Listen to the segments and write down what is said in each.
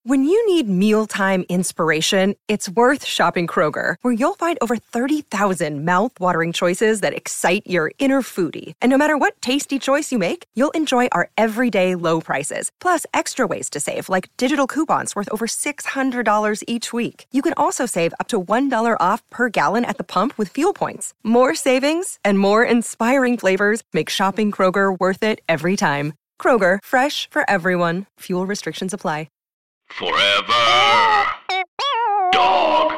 When you need mealtime inspiration, it's worth shopping Kroger, where you'll find over 30,000 mouth-watering choices that excite your inner foodie. And no matter what tasty choice you make, you'll enjoy our everyday low prices, plus extra ways to save, like digital coupons worth over $600 each week. You can also save up to $1 off per gallon at the pump with fuel points. More savings and more inspiring flavors make shopping Kroger worth it every time. Kroger, fresh for everyone. Fuel restrictions apply. Forever. Dog.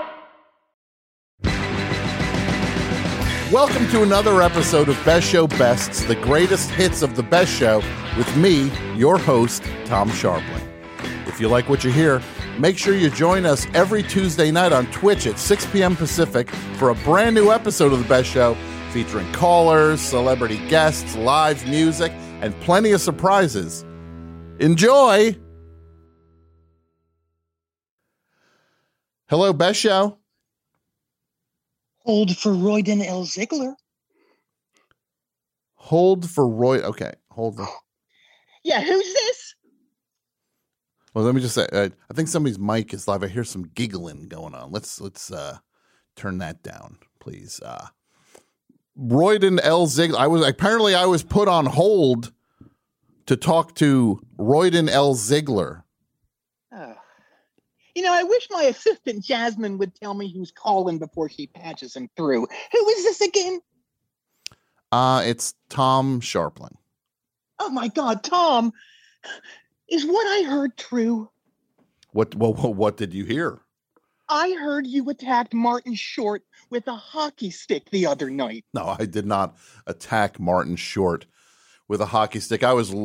Welcome to another episode of Best Show Bests, the greatest hits of the best show, with me, your host, Tom Sharpling. If you like what you hear, make sure you join us every Tuesday night on Twitch at 6 p.m. Pacific for a brand new episode of the Best Show featuring callers, celebrity guests, live music, and plenty of surprises. Enjoy! Hello, Best Show. Hold for Royden L. Ziegler. Hold for Roy. Okay, hold on. Yeah, who's this? Well, let me just say, I think somebody's mic is live. I hear some giggling going on. Let's turn that down, please. Royden L. Ziegler. I was put on hold to talk to Royden L. Ziegler. Oh. You know, I wish my assistant Jasmine would tell me who's calling before she patches him through. Who is this again? It's Tom Sharpling. Oh my God, Tom! Is what I heard true? What did you hear? I heard you attacked Martin Short with a hockey stick the other night. No, I did not attack Martin Short with a hockey stick. I was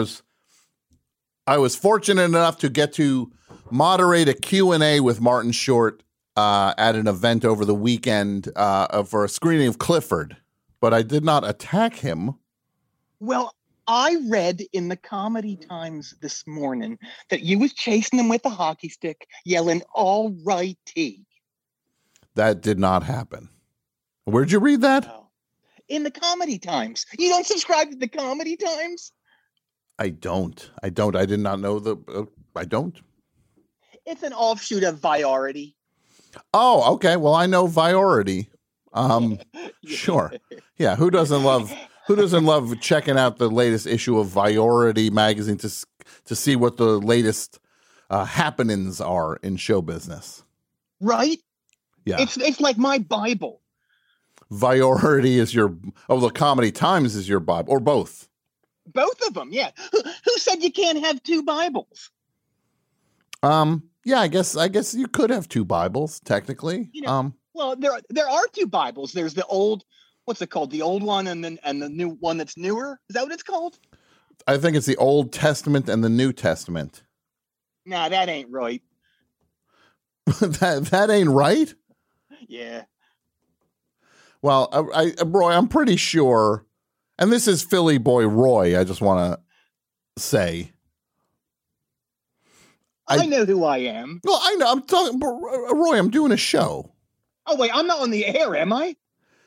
fortunate enough to get to moderate a Q&A with Martin Short at an event over the weekend for a screening of Clifford, but I did not attack him. Well, I read in the Comedy Times this morning that you was chasing him with a hockey stick, yelling, "All righty." That did not happen. Where'd you read that? Oh. In the Comedy Times. You don't subscribe to the Comedy Times? I don't. I did not know I don't. It's an offshoot of Variety. Oh, okay. Well, I know Variety. Sure. Yeah. Who doesn't love checking out the latest issue of Variety magazine to see what the latest happenings are in show business? Right? Yeah. It's like my Bible. Variety is the Comedy Times is your Bible, or both? Both of them, yeah. Who said you can't have two Bibles? Yeah, I guess you could have two Bibles, technically. You know, well, there are two Bibles. There's the old, what's it called? The old one and the new one that's newer. Is that what it's called? I think it's the Old Testament and the New Testament. Nah, that ain't right. that ain't right? Yeah. Well, Roy, I'm pretty sure, and this is Philly boy Roy, I just want to say. I know who I am. Well, I know. I'm talking, Roy, I'm doing a show. Oh, wait, I'm not on the air, am I?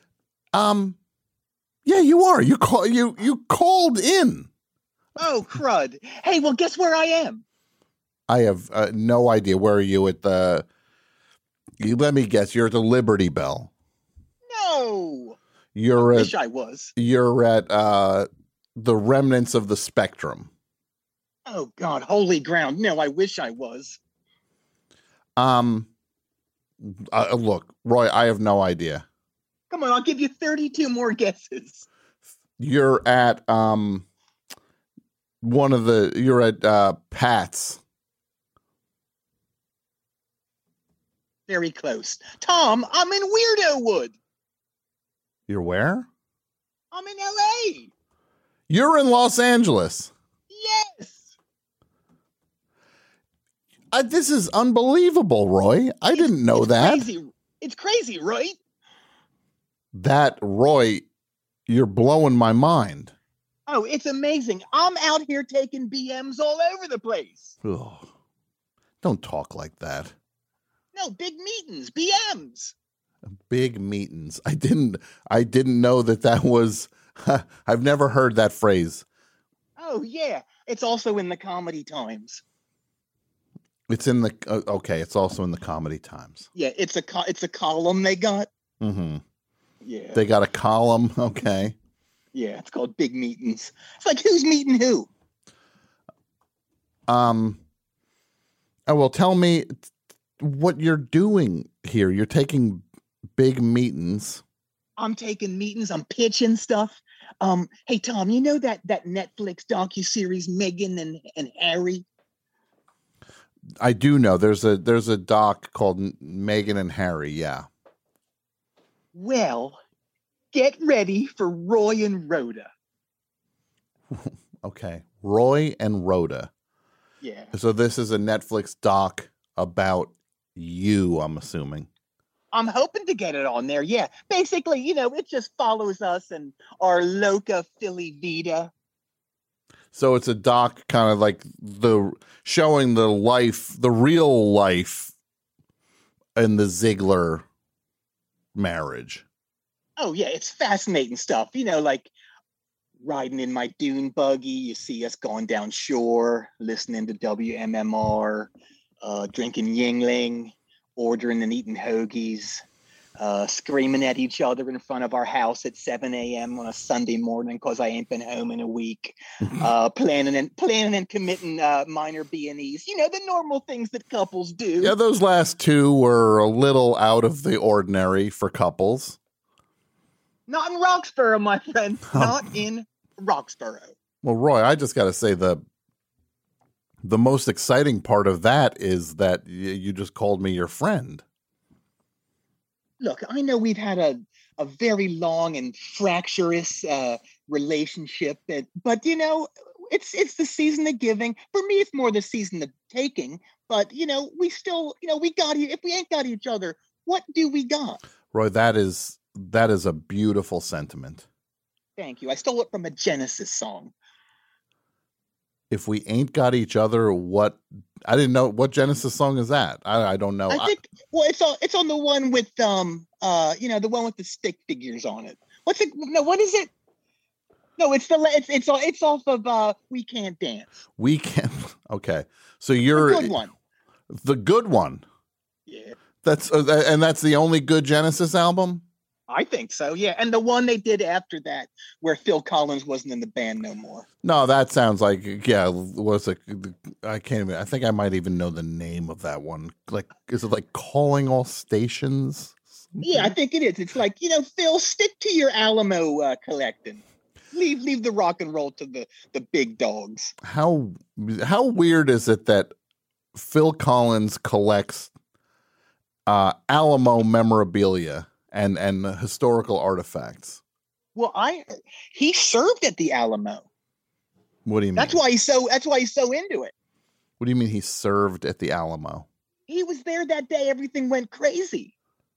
Yeah, you are. You called in. Oh, crud. Hey, well, guess where I am? I have no idea. Where are you at let me guess. You're at the Liberty Bell. No. I wish I was. You're at the remnants of the Spectrum. Oh, God, holy ground. No, I wish I was. Look, Roy, I have no idea. Come on, I'll give you 32 more guesses. You're at you're at Pat's. Very close. Tom, I'm in Weirdo Wood. You're where? I'm in LA. You're in Los Angeles. Yes. This is unbelievable, Roy. I didn't know that. Crazy. It's crazy, right? That, Roy, you're blowing my mind. Oh, it's amazing. I'm out here taking BMs all over the place. Ugh. Don't talk like that. No, big meetings, BMs. Big meetings. I didn't know that was, I've never heard that phrase. Oh, yeah. It's also in the Comedy Times. It's in the okay. It's also in the Comedy Times. Yeah, it's a column they got. Mm-hmm. Yeah, They got a column. Okay. yeah, it's called Big Meetings. It's like who's meeting who? Oh, well, tell me what you're doing here. You're taking big meetings. I'm taking meetings. I'm pitching stuff. Hey Tom, you know that Netflix docuseries Meghan and Harry? I do know there's a doc called Meghan and Harry. Yeah. Well, get ready for Roy and Rhoda. Okay. Roy and Rhoda. Yeah. So this is a Netflix doc about you, I'm assuming. I'm hoping to get it on there. Yeah. Basically, it just follows us and our loca Philly Vita. So it's a doc kind of like showing the real life in the Ziegler marriage. Oh, yeah. It's fascinating stuff. Like riding in my dune buggy. You see us going down shore, listening to WMMR, drinking Yingling, ordering and eating hoagies, screaming at each other in front of our house at 7 a.m. on a Sunday morning because I ain't been home in a week, planning and committing minor B&Es. The normal things that couples do. Yeah, those last two were a little out of the ordinary for couples. Not in Roxborough, my friend. Not in Roxborough. Well, Roy, I just got to say the most exciting part of that is that you just called me your friend. Look, I know we've had a very long and fractious relationship, but it's the season of giving. For me, it's more the season of taking. But we still, we got you. If we ain't got each other, what do we got? Roy, that is a beautiful sentiment. Thank you. I stole it from a Genesis song. If we ain't got each other, what? I didn't know what Genesis song is that. I don't know. I think it's on the one with the one with the stick figures on it. What's it? No, what is it? No, it's off of We Can't Dance. We Can't. Okay, so you're the good one. The good one. Yeah. That's the only good Genesis album. I think so, yeah. And the one they did after that, where Phil Collins wasn't in the band no more. No, that sounds like, I can't even, I think I might even know the name of that one. Like, is it like Calling All Stations? Yeah, I think it is. It's like, Phil, stick to your Alamo collecting. Leave the rock and roll to the big dogs. How weird is it that Phil Collins collects Alamo memorabilia and historical artifacts? Well, he served at the Alamo. What do you mean? That's why he's so into it. What do you mean he served at the Alamo? He was there that day. Everything went crazy.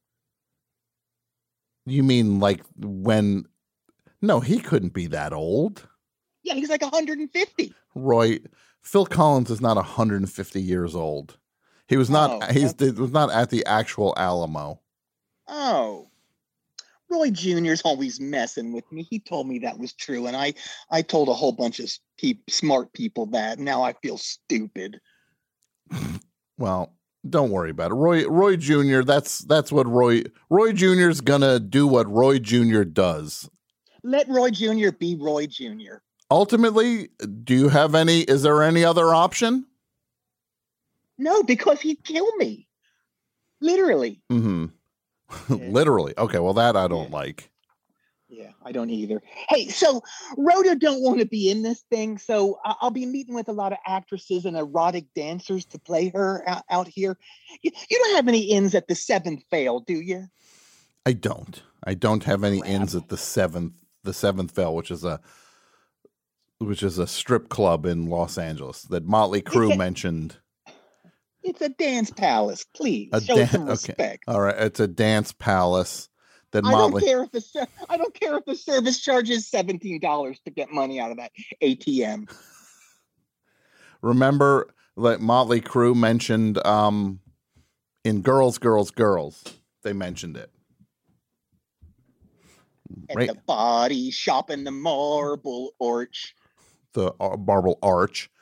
You mean like when? No, he couldn't be that old. Yeah, he's like 150. Roy, Phil Collins is not 150 years old. He was not. It was not at the actual Alamo. Oh, Roy Jr.'s always messing with me. He told me that was true, and I told a whole bunch of smart people that. Now I feel stupid. Well, don't worry about it. Roy Jr., that's what Roy Jr.'s gonna do what Roy Jr. does. Let Roy Jr. be Roy Jr. Ultimately, is there any other option? No, because he'd kill me. Literally. Mm-hmm. Yeah. Literally. Okay, well, that I don't like. Yeah, I don't either. Hey, so Rhoda don't want to be in this thing, so I'll be meeting with a lot of actresses and erotic dancers to play her out here. You don't have any ins at the Seventh Veil, do you? I don't have any ins at the Seventh Veil, which is a strip club in Los Angeles that Motley Crue mentioned. It's a dance palace. Please show some respect. Okay. All right, it's a dance palace that I don't care if the service charges $17 to get money out of that ATM. Remember, like Motley Crue mentioned in Girls, Girls, Girls. They mentioned it. At the body shop in the Marble Arch. The Marble Arch.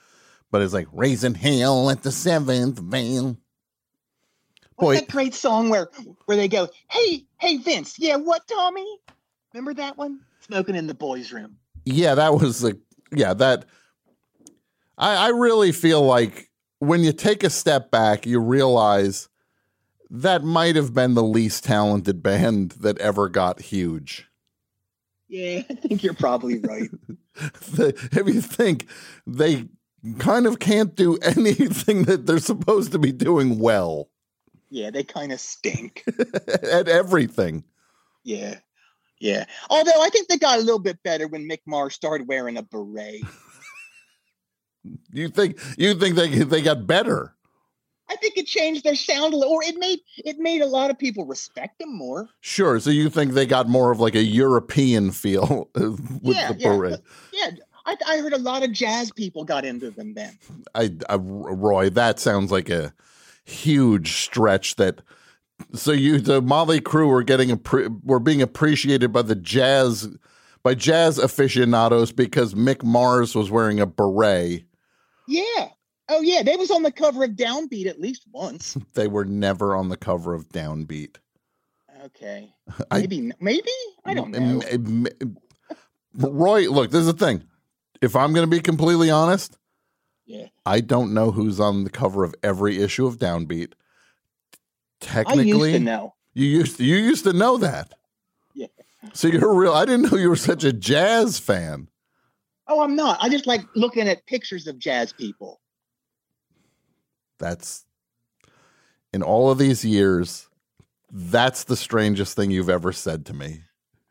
But it's like raising hell at the seventh veil. What's that great song where they go, hey, Vince, yeah, what, Tommy? Remember that one? Smoking in the boys' room. Yeah, that was that. I really feel like when you take a step back, you realize that might have been the least talented band that ever got huge. Yeah, I think you're probably right. If you think they kind of can't do anything that they're supposed to be doing well. Yeah, they kind of stink. At everything. Yeah. Although I think they got a little bit better when Mick Mars started wearing a beret. You think they got better? I think it changed their sound a little, or it made a lot of people respect them more. Sure. So you think they got more of like a European feel with the beret? I heard a lot of jazz people got into them then. Roy, that sounds like a huge stretch. The Motley Crue were being appreciated by jazz aficionados because Mick Mars was wearing a beret. Yeah. Oh yeah, they was on the cover of Downbeat at least once. They were never on the cover of Downbeat. Okay. Maybe I don't know. Roy, look, this is the thing. If I'm going to be completely honest, yeah, I don't know who's on the cover of every issue of Downbeat. Technically, I used to know. You used to know that. Yeah. So you're real. I didn't know you were such a jazz fan. Oh, I'm not. I just like looking at pictures of jazz people. That's, in all of these years, that's the strangest thing you've ever said to me.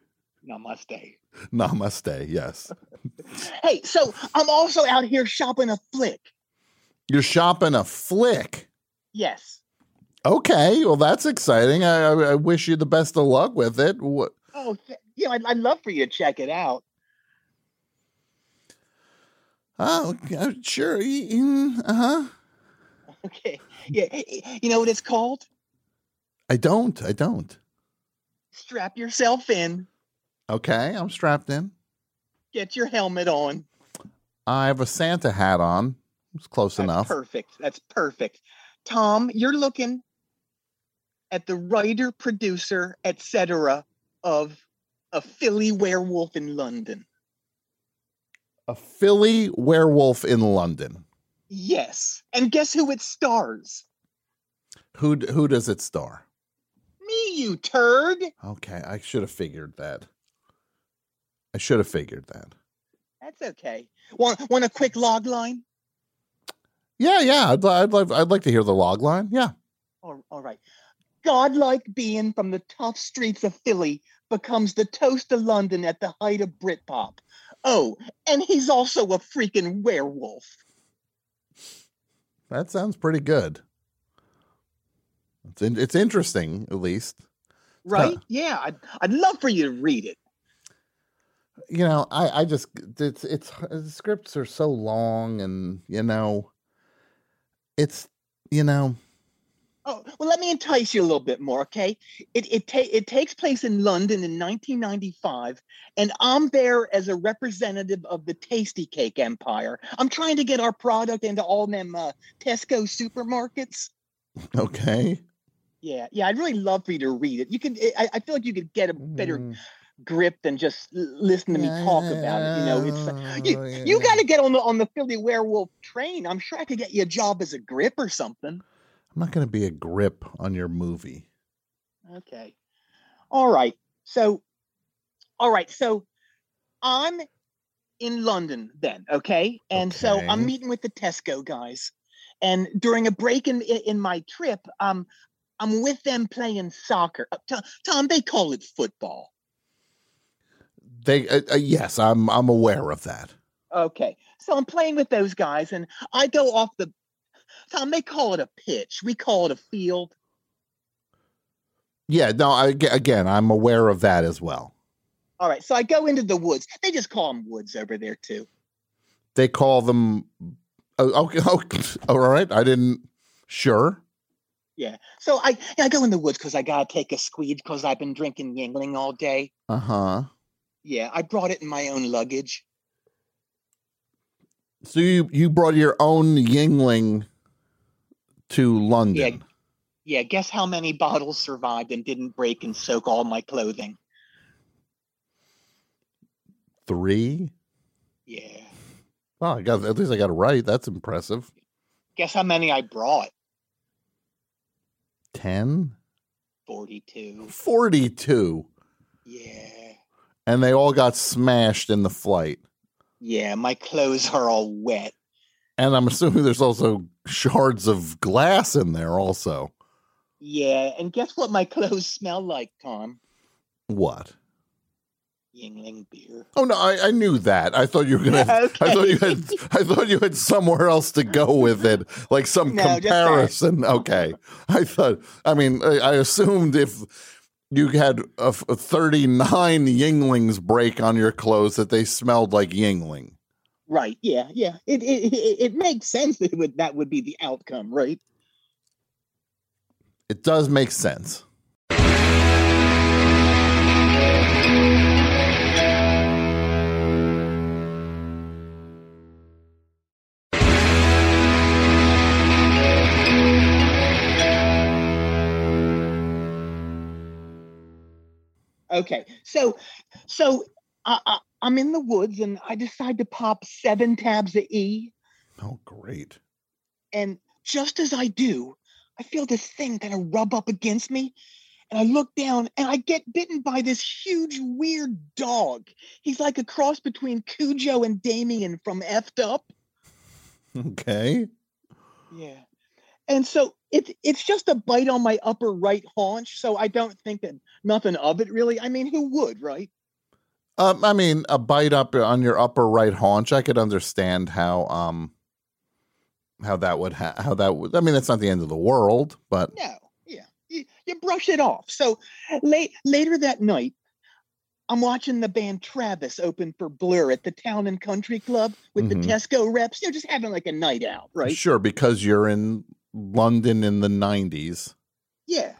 Namaste, yes. Hey, so I'm also out here shopping a flick. You're shopping a flick? Yes. Okay, well, that's exciting. I wish you the best of luck with it. What? Oh, I'd love for you to check it out. Oh, sure. Uh-huh. Okay. Yeah. You know what it's called? I don't. Strap yourself in. Okay, I'm strapped in. Get your helmet on. I have a Santa hat on. It's close enough. That's perfect. Tom, you're looking at the writer, producer, etc. of A Philly Werewolf in London. A Philly Werewolf in London. Yes. And guess who it stars? Who does it star? Me, you turd. Okay, I should have figured that. That's okay. Want a quick log line? Yeah. I'd like to hear the log line. Yeah. All right. Godlike being from the tough streets of Philly becomes the toast of London at the height of Britpop. Oh, and he's also a freaking werewolf. That sounds pretty good. It's interesting, at least. Right? Yeah, I'd love for you to read it. You know, I just it's the scripts are so long, and it's. Oh, well, let me entice you a little bit more, okay? It takes place in London in 1995, and I'm there as a representative of the Tasty Cake Empire. I'm trying to get our product into all them Tesco supermarkets. Okay. Yeah, I'd really love for you to read it. You can. I feel like you could get a better grip than just listen to me talk about it. It's you got to get on the Philly Werewolf train. I'm sure I could get you a job as a grip or something. I'm not going to be a grip on your movie. Okay. All right. So I'm in London then, okay? And so I'm meeting with the Tesco guys. And during a break in my trip, I'm with them playing soccer. Tom, they call it football. Yes, I'm aware of that. Okay. So I'm playing with those guys, and I go off the Tom, they call it a pitch. We call it a field. Yeah, no, again, I'm aware of that as well. All right, so I go into the woods. They just call them woods over there, too. They call them... Okay, all right, I didn't... Sure. Yeah, so I go in the woods because I got to take a squeege because I've been drinking Yingling all day. Uh-huh. Yeah, I brought it in my own luggage. So you brought your own Yingling to London. Yeah, guess how many bottles survived and didn't break and soak all my clothing? 3? Yeah. Well, at least I got it right. That's impressive. Guess how many I brought? 10? 42. 42. Yeah. And they all got smashed in the flight. Yeah, my clothes are all wet. And I'm assuming there's also shards of glass in there also. Yeah, and guess what my clothes smell like, Tom? What? Yingling beer. Oh no, I knew that. I thought you were gonna. Okay. I thought you had somewhere else to go with it, like some comparison. Okay, I assumed if you had a 39 Yinglings break on your clothes that they smelled like Yingling. Right. Yeah. It makes sense that would be the outcome, right? It does make sense. Okay, so I'm in the woods and I decide to pop 7 tabs of E. Oh, great. And just as I do, I feel this thing kind of rub up against me. And I look down and I get bitten by this huge, weird dog. He's like a cross between Cujo and Damien from Effed Up. Okay. Yeah. And so it's just a bite on my upper right haunch. So I don't think that nothing of it really. I mean, who would, right? A bite up on your upper right haunch. I could understand how that would. I mean, that's not the end of the world, but no, yeah, you brush it off. So later that night, I'm watching the band Travis open for Blur at the Town and Country Club with the Tesco reps. Just having like a night out, right? Sure, because you're in London in the 90s. Yeah.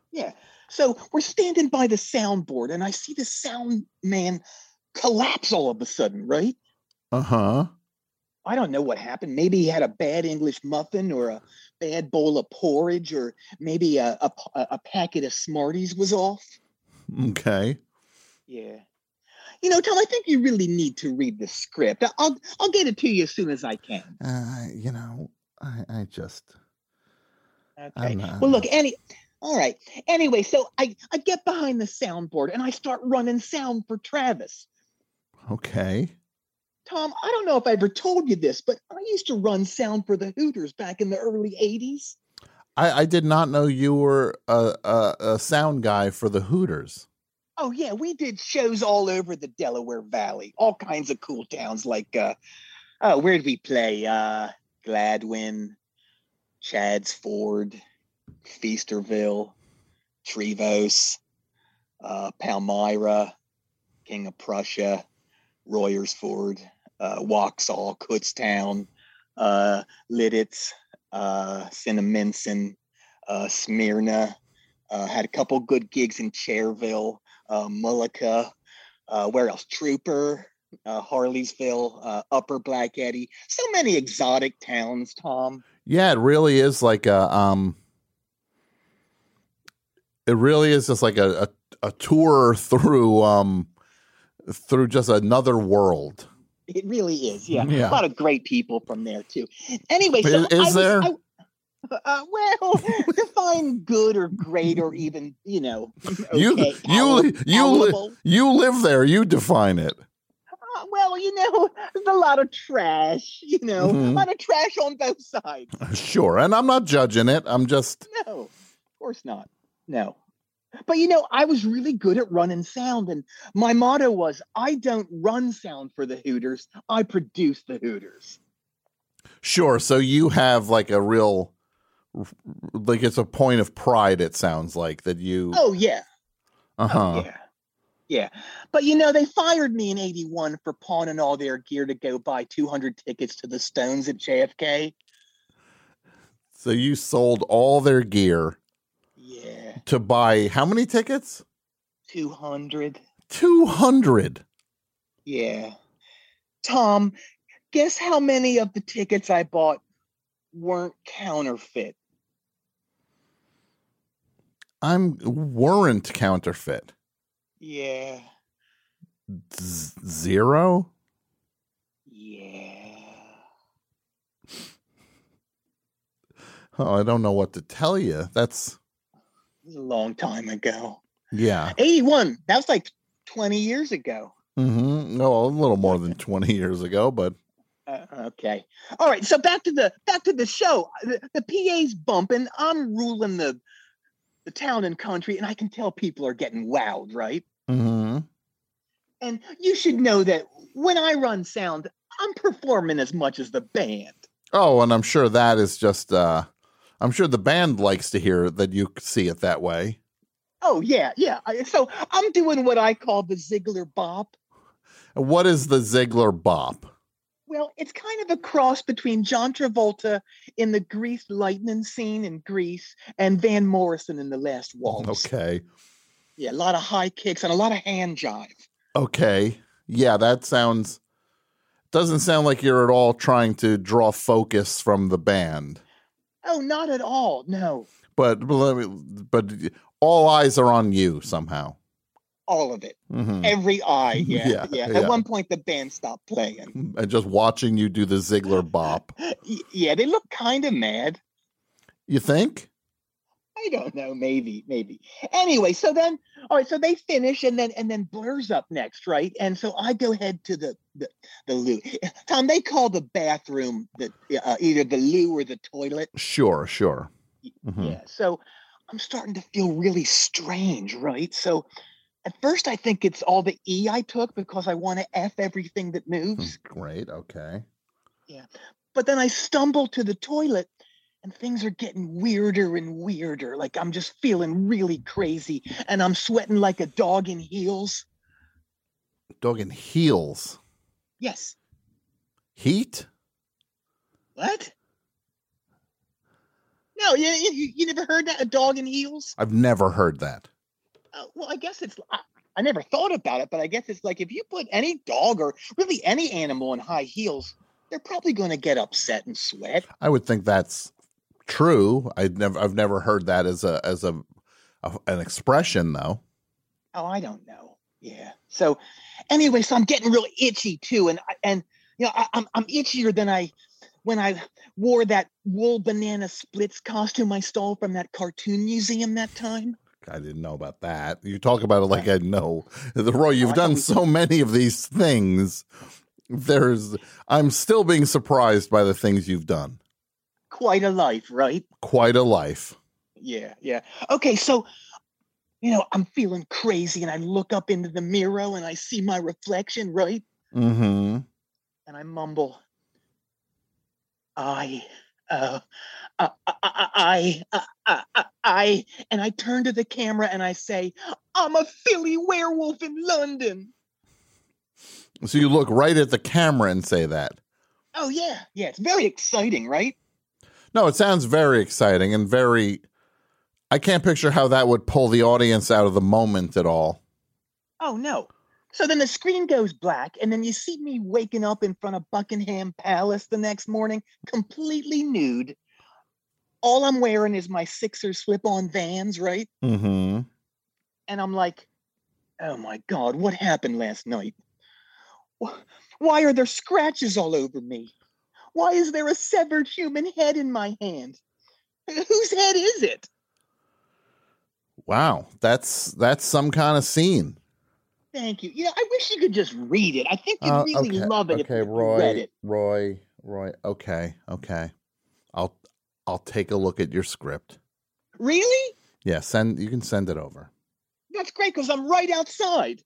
So we're standing by the soundboard and I see the sound man collapse all of a sudden, right? Uh-huh. I don't know what happened. Maybe he had a bad English muffin or a bad bowl of porridge, or maybe a packet of Smarties was off. Okay. Yeah. Tom, I think you really need to read the script. I'll get it to you as soon as I can. I just... Okay. Well, look, all right. Anyway, so I get behind the soundboard and I start running sound for Travis. Okay. Tom, I don't know if I ever told you this, but I used to run sound for the Hooters back in the early 80s. I did not know you were a sound guy for the Hooters. Oh, yeah. We did shows all over the Delaware Valley, all kinds of cool towns like, where did we play? Gladwin, Chadds Ford, Feasterville, Trevose, Palmyra, King of Prussia, Royersford, Waxhaw, Kutztown, Lidditz, Cinnaminson, Smyrna. Had a couple good gigs in Cherville, Mullica. Where else? Trooper, Harleysville, Upper Black Eddy. So many exotic towns, Tom. Yeah, it really is like it really is just like a tour through just another world. It really is, yeah. A lot of great people from there too. Anyway, so well, define good or great or even, okay, you live there. You define it. Well, there's a lot of trash, a lot of trash on both sides. Sure, and I'm not judging it. I'm just... No, of course not. No. But, I was really good at running sound, and my motto was, I don't run sound for the Hooters, I produce the Hooters. Sure, so you have like a real... Like it's a point of pride, it sounds like, that you... Oh, yeah. Uh-huh. Oh, yeah. Yeah. But, they fired me in 81 for pawning all their gear to go buy 200 tickets to the Stones at JFK. So you sold all their gear. Yeah. To buy how many tickets? 200. 200? Yeah. Tom, Guess how many of the tickets I bought weren't counterfeit? Weren't counterfeit. Yeah. Zero? Yeah. Oh, I don't know what to tell you. That's It was a long time ago. yeah. 81. That was like 20 years ago. No, a little more than 20 years ago, but Okay. All right. So back to the show. The PA's bumping. I'm ruling the town and country, and I can tell people are getting wowed, right? mm-hmm. And you should know that when I run sound, I'm performing as much as the band. Oh, and I'm sure that is just I'm sure the band likes to hear that you see it that way. Oh, yeah. So I'm doing what I call the Ziegler bop. What is the Ziegler bop? Well, it's kind of a cross between John Travolta in the Grease lightning scene in Grease and Van Morrison in The Last Waltz. Okay. Yeah, a lot of high kicks and a lot of hand jive. Okay. Yeah, that doesn't sound like you're at all trying to draw focus from the band. Oh, not at all. No. But all eyes are on you somehow. All of it. Mm-hmm. Every eye. Yeah. At one point, the band stopped playing. And just watching you do the Ziegler bop. Yeah, they look kind of mad. You think? I don't know. Maybe. Anyway, so then, all right. So they finish, and then Blur's up next, right? And so I go head to the loo. Tom, they call the bathroom either the loo or the toilet. Sure. Mm-hmm. Yeah. So I'm starting to feel really strange, right? So at first I think it's all the E I took because I want to F everything that moves. Great. Okay. Yeah. But then I stumble to the toilet and things are getting weirder and weirder. Like I'm just feeling really crazy and I'm sweating like a dog in heels. Dog in heels? Yes. Heat? What? No, you never heard that? A dog in heels? I've never heard that. Well, I guess I never thought about it, but I guess it's like if you put any dog or really any animal in high heels, they're probably going to get upset and sweat. I would think that's true. I've never heard that as an expression though. Oh, I don't know. Yeah. So anyway, so I'm getting real itchy too, and I'm itchier than when I wore that wool banana splits costume I stole from that cartoon museum that time. I didn't know about that. You talk about it like I know. Roy, you've done so many of these things. I'm still being surprised by the things you've done. Quite a life, right? Quite a life. Yeah. Okay, so, I'm feeling crazy and I look up into the mirror and I see my reflection, right? Mm-hmm. And I mumble, I, and I turn to the camera and I say, I'm a Philly werewolf in London. So you look right at the camera and say that. Oh, yeah. Yeah, it's very exciting, right? No, it sounds very exciting and I can't picture how that would pull the audience out of the moment at all. Oh, no. So then the screen goes black, and then you see me waking up in front of Buckingham Palace the next morning, completely nude. All I'm wearing is my Sixers slip-on Vans, right? Mm-hmm. And I'm like, oh, my God, what happened last night? Why are there scratches all over me? Why is there a severed human head in my hand? Whose head is it? Wow, that's some kind of scene. Thank you. I wish you could just read it. I think you'd really love it if you read it. Roy. Okay. I'll take a look at your script. Really? Yeah, you can send it over. That's great because I'm right outside.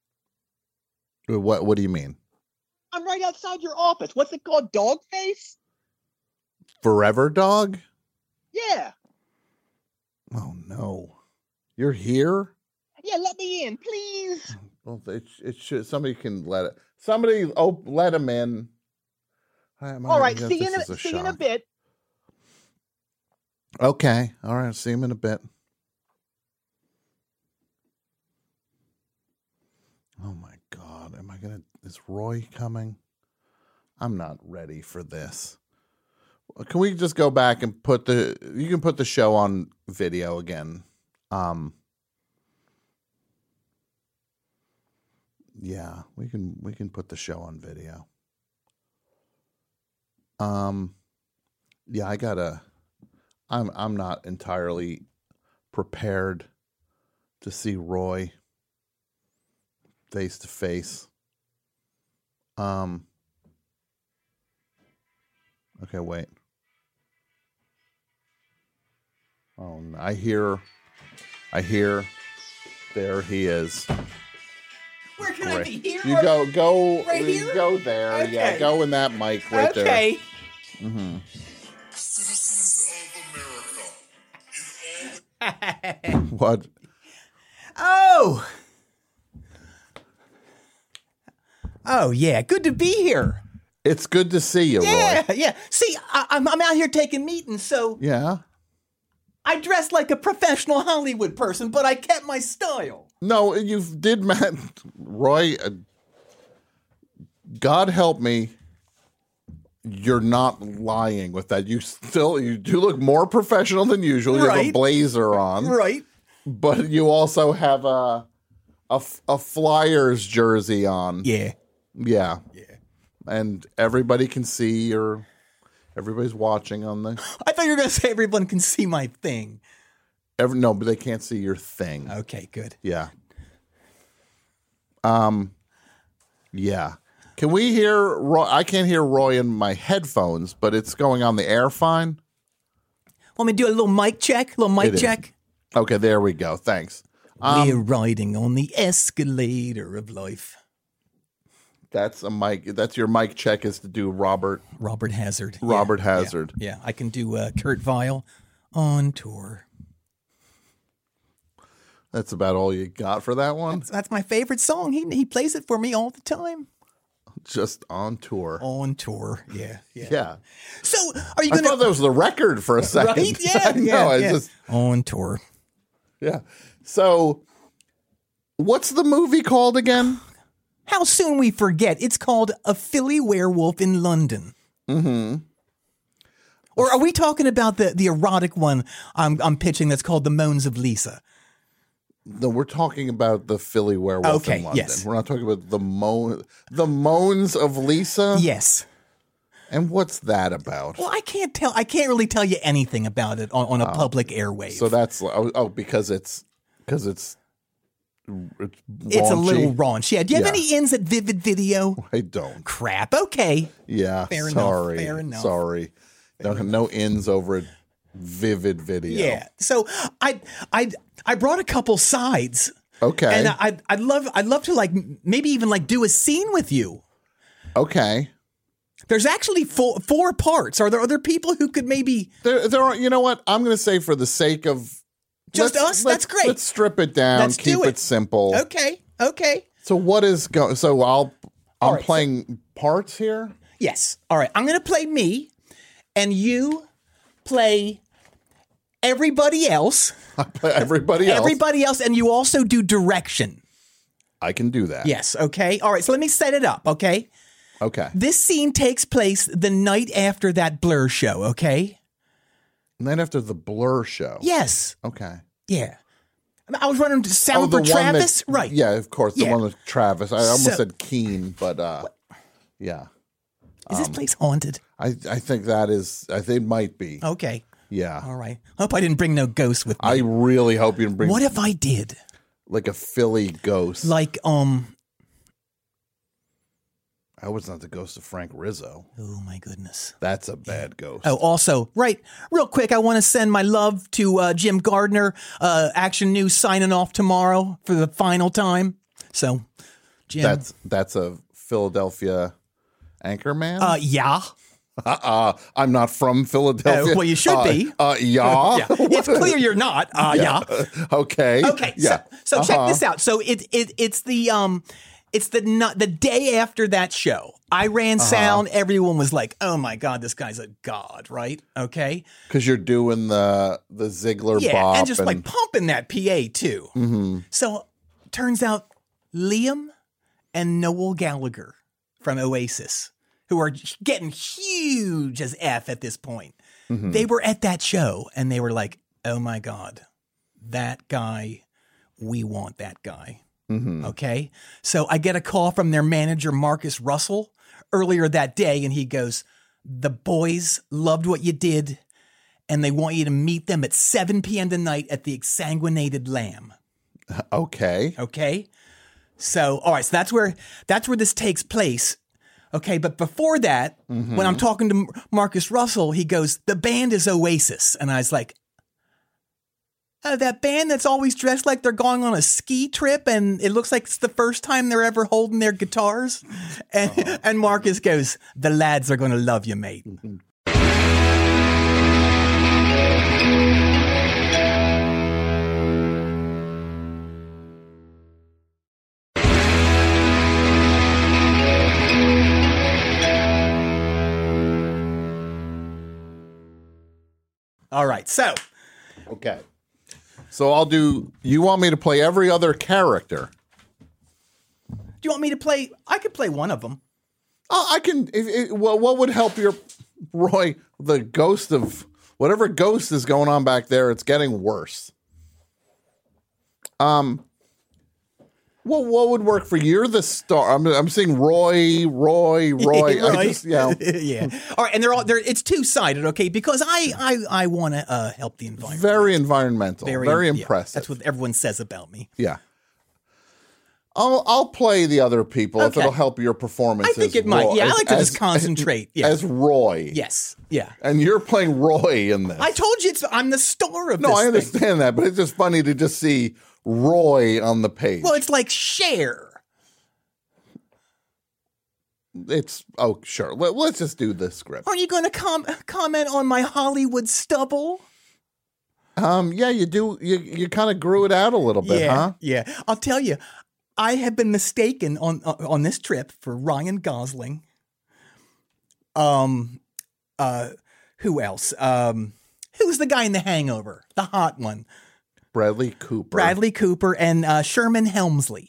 What do you mean? I'm right outside your office. What's it called? Dog face? Forever Dog? Yeah. Oh no. You're here? Yeah, let me in, please. Well, it should. Somebody can let it. Somebody let him in. All right, see you in a bit. Okay. All right, see him in a bit. Oh my God. Is Roy coming? I'm not ready for this. Can we just go back and you can put the show on video again. Yeah, we can put the show on video. Yeah, I'm not entirely prepared to see Roy face to face. Okay, wait. Oh, I hear. There he is. Where can I be? Here? You go right here? Go there. Okay. Yeah, go in that mic right there. Okay. Mm-hmm. Citizens of America. What? Oh yeah, good to be here. It's good to see you, Yeah, Roy. yeah. See, I'm out here taking meetings, so Yeah. I dress like a professional Hollywood person, but I kept my style. No, Roy. God help me. You're not lying with that. You do look more professional than usual. You have a Right. blazer on, Right. but you also have a Flyers jersey on. Yeah. Yeah. And everybody can see everybody's watching on the I thought you were going to say everyone can see my thing. no, but they can't see your thing. Okay, good. Yeah. Yeah. Can we hear Roy? I can't hear Roy in my headphones, but it's going on the air fine. Want me to do a little mic check? It is. Check? Okay, there we go. Thanks. We're riding on the escalator of life. That's a mic. That's your mic check is to do Robert Hazard. Robert Yeah, Hazard. Yeah, I can do Kurt Vile on tour. That's about all you got for that one? That's my favorite song. He plays it for me all the time. Just on tour. On tour. Yeah. Yeah. So, are you I going thought that was the record for a second. Right? Yeah. No, I just on tour. yeah. So what's the movie called again? How soon we forget. It's called A Philly Werewolf in London. Mm-hmm. Or are we talking about the erotic one I'm pitching that's called The Moans of Lisa? No, we're talking about the Philly Werewolf in London. Yes. We're not talking about the Moans of Lisa. Yes. And what's that about? Well, I can't really tell you anything about it on a public airwave. So that's because it's it's a little raunchy. Yeah. Do you have any ins at Vivid Video? I don't. Crap. Okay. Yeah. Fair sorry. enough. Fair enough. Sorry. No ins over at Vivid Video. Yeah. So I brought a couple sides. Okay. And I'd love to maybe even do a scene with you. Okay. There's actually four parts. Are there other people who could maybe There are. You know what? I'm going to say for the sake of just us? That's great. Let's strip it down. Let's keep do it it. simple. Okay. So what is going? So I'm right, playing parts here. Yes. All right. I'm going to play me, and you play everybody else. I play everybody else. Everybody else, and you also do direction. I can do that. Yes. Okay. All right. So let me set it up. Okay. Okay. This scene takes place the night after that Blur show. Okay. Night after the Blur show. Yes. Okay. Yeah. I was running to sound for the one Travis. that, Right. Yeah, of course. The Yeah. one with Travis. I almost So- said Keen, but yeah. Is this place haunted? I think that is. I think it might be. Okay. Yeah. All right. Hope I didn't bring no ghost with me. I really hope you didn't bring What if I did? like a Philly ghost. I hope it's not the ghost of Frank Rizzo. Oh my goodness. That's a bad ghost. Oh, also, right, real quick, I want to send my love to Jim Gardner. Action News signing off tomorrow for the final time. So, Jim. That's a Philadelphia anchor man. Yeah. I'm not from Philadelphia. Well, you should be. Yeah. Yeah. It's clear you're not. Yeah. Okay. Okay. Yeah. So check this out. So it's the day after that show. I ran sound. Everyone was like, "Oh my God, this guy's a god!" Right? Okay. Because you're doing the Ziggler Yeah, bop and just pumping that PA too. Mm-hmm. So turns out Liam and Noel Gallagher from Oasis, who are getting huge as F at this point. They were at that show and they were like, oh my God, that guy, we want that guy. Okay. So I get a call from their manager, Marcus Russell, earlier that day. And he goes, the boys loved what you did. And they want you to meet them at 7 p.m. tonight at the Exsanguinated Lamb. Okay. Okay. So, all right. So that's where this takes place. Okay. But before that, when I'm talking to Marcus Russell, he goes, the band is Oasis. And I was like, oh, that band that's always dressed like they're going on a ski trip. And it looks like it's the first time they're ever holding their guitars. And Marcus goes, the lads are going to love you, mate. All right, so. Okay. So I'll do, you want me to play every other character? Do you want me to play? I could play one of them. I can, well, what would help your, Roy, the ghost of, whatever ghost is going on back there, it's getting worse. What would work for you? You're the star. I'm seeing Roy. I just, yeah. All right, and it's two-sided, okay? Because I want to help the environment. Very environmental. Very impressive. That's what everyone says about me. Yeah. I'll play the other people if it'll help your performance. I think it might. Yeah, I like to just concentrate. As Roy. Yes. Yeah. And you're playing Roy in this. I told you I'm the star of this. No, I understand that, but it's just funny to just see Roy on the page. Well, it's like Cher. Sure. Let's just do this script. Are you going to comment on my Hollywood stubble? Yeah, you do. You kind of grew it out a little bit, huh? Yeah. I'll tell you, I have been mistaken on this trip for Ryan Gosling. Who else? Who's the guy in The Hangover? The hot one. Bradley Cooper and Sherman Hemsley.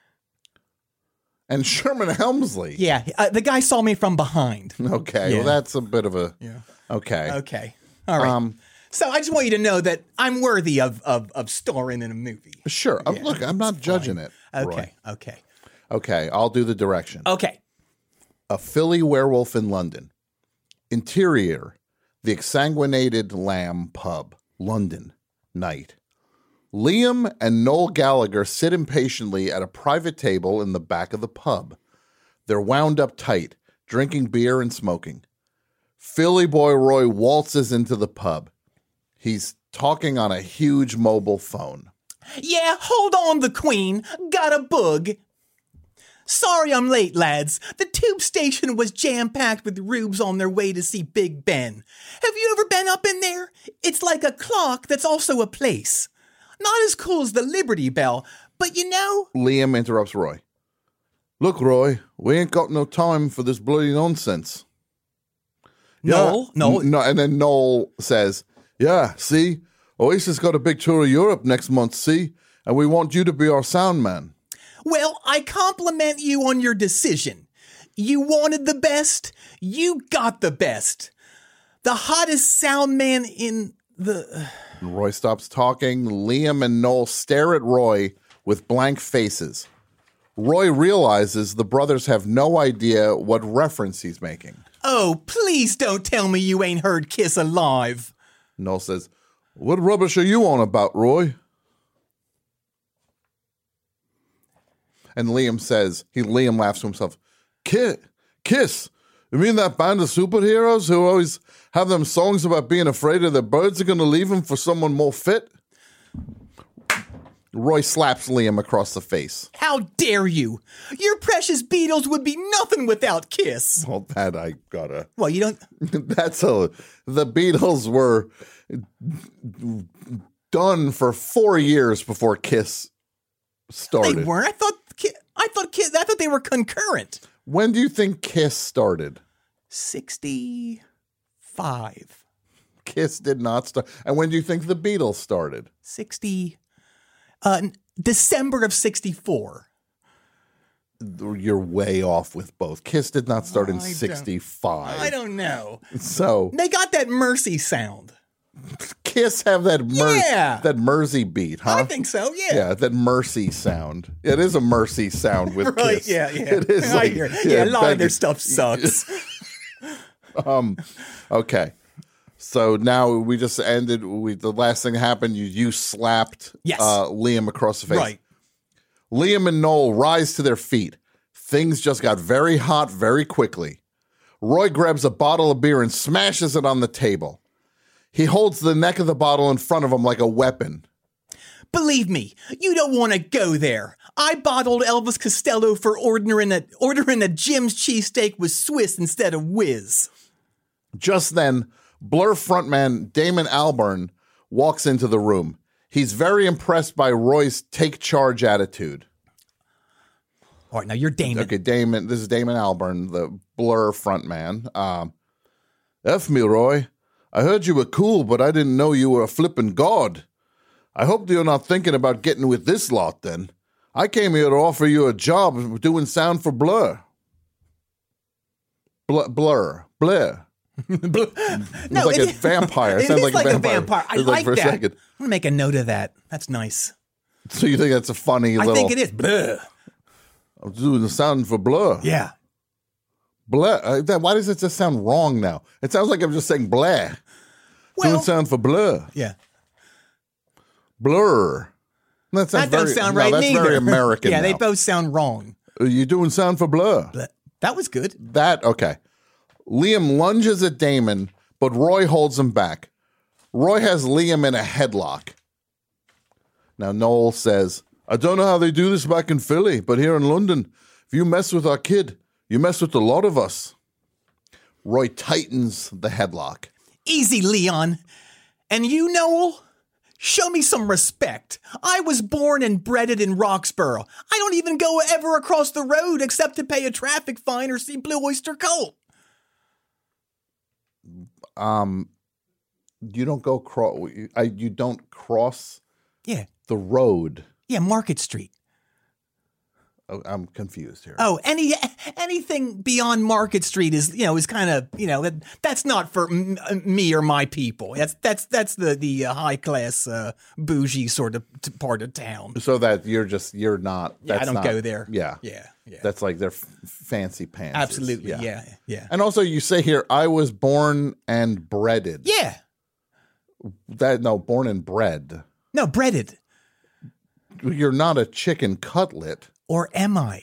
And Sherman Hemsley? Yeah, the guy saw me from behind. Okay, well, that's a bit of a... Yeah. Okay. All right. So I just want you to know that I'm worthy of starring in a movie. Sure. Yeah, look, I'm not judging it, Okay, Roy. okay. Okay, I'll do the direction. Okay. A Philly werewolf in London. Interior, the Exsanguinated Lamb pub, London, night. Liam and Noel Gallagher sit impatiently at a private table in the back of the pub. They're wound up tight, drinking beer and smoking. Philly boy Roy waltzes into the pub. He's talking on a huge mobile phone. Yeah, hold on, the Queen. Got a bug. Sorry I'm late, lads. The tube station was jam-packed with rubes on their way to see Big Ben. Have you ever been up in there? It's like a clock that's also a place. Not as cool as the Liberty Bell, but you know... Liam interrupts Roy. Look, Roy, we ain't got no time for this bloody nonsense. Noel? No, and then Noel says, yeah, see, Oasis got a big tour of Europe next month, see? And we want you to be our sound man. Well, I compliment you on your decision. You wanted the best, you got the best. The hottest sound man in the... Roy stops talking. Liam and Noel stare at Roy with blank faces. Roy realizes the brothers have no idea what reference he's making. Oh, please don't tell me you ain't heard Kiss Alive. Noel says, what rubbish are you on about, Roy? And Liam laughs to himself. Kiss? You mean that band of superheroes who always have them songs about being afraid of their birds are going to leave them for someone more fit? Roy slaps Liam across the face. How dare you? Your precious Beatles would be nothing without Kiss. Well, that I gotta... Well, you don't... The Beatles were done for 4 years before Kiss started. They weren't. I thought they were concurrent. When do you think Kiss started? 65. Kiss did not start. And when do you think the Beatles started? December of 64. you're way off with both. Kiss did not start in 65. I don't know. So They got that Mercy sound. Kiss have that Yeah. that Mersey beat, huh? I think so, yeah. Yeah, that Mercy sound. It is a Mercy sound with Right, Kiss. yeah. It is I like, hear. Yeah, a lot back of their in- stuff sucks. Okay. So now we just ended. The last thing that happened, you slapped Yes. Liam across the face. Right. Liam and Noel rise to their feet. Things just got very hot very quickly. Roy grabs a bottle of beer and smashes it on the table. He holds the neck of the bottle in front of him like a weapon. Believe me, you don't want to go there. I bottled Elvis Costello for ordering a Jim's cheesesteak with Swiss instead of whiz. Just then, Blur frontman Damon Albarn walks into the room. He's very impressed by Roy's take charge attitude. All right, now you're Damon. Okay, Damon. This is Damon Albarn, the Blur frontman. F me, Roy. I heard you were cool, but I didn't know you were a flippin' god. I hope you're not thinking about getting with this lot, then. I came here to offer you a job doing sound for Blur. Blur. No, like a vampire. It It sounds is like a vampire. I It's like for a that. second. I'm gonna make a note of that. That's nice. So you think that's a funny little... I think it is. Bleh. I'm doing the sound for Blur. Yeah. Blur. Why does it just sound wrong now? It sounds like I'm just saying blah. Doing Well, sound for Blur. yeah. Blur. That don't sound right That's neither. very American. Yeah, they now. both sound wrong. You're doing sound for Blur. But that was good. Okay. Liam lunges at Damon, but Roy holds him back. Roy has Liam in a headlock. Now Noel says, I don't know how they do this back in Philly, but here in London, if you mess with our kid, you mess with a lot of us. Roy tightens the headlock. Easy, Leon. And you, Noel? Show me some respect. I was born and bred in Roxborough. I don't even go ever across the road except to pay a traffic fine or see Blue Oyster Cult. You don't go you don't cross Yeah. the road. Yeah, Market Street. Oh, I'm confused here. Oh, anything beyond Market Street is kind of, that's not for me or my people. That's the high class bougie sort of part of town. So that you're not. Yeah, I that's don't not- go there. Yeah. Yeah. That's like their fancy pants. Absolutely. Yeah. And also, you say here, I was born and breaded. Yeah. Born and bred. No, breaded. You're not a chicken cutlet. Or am I?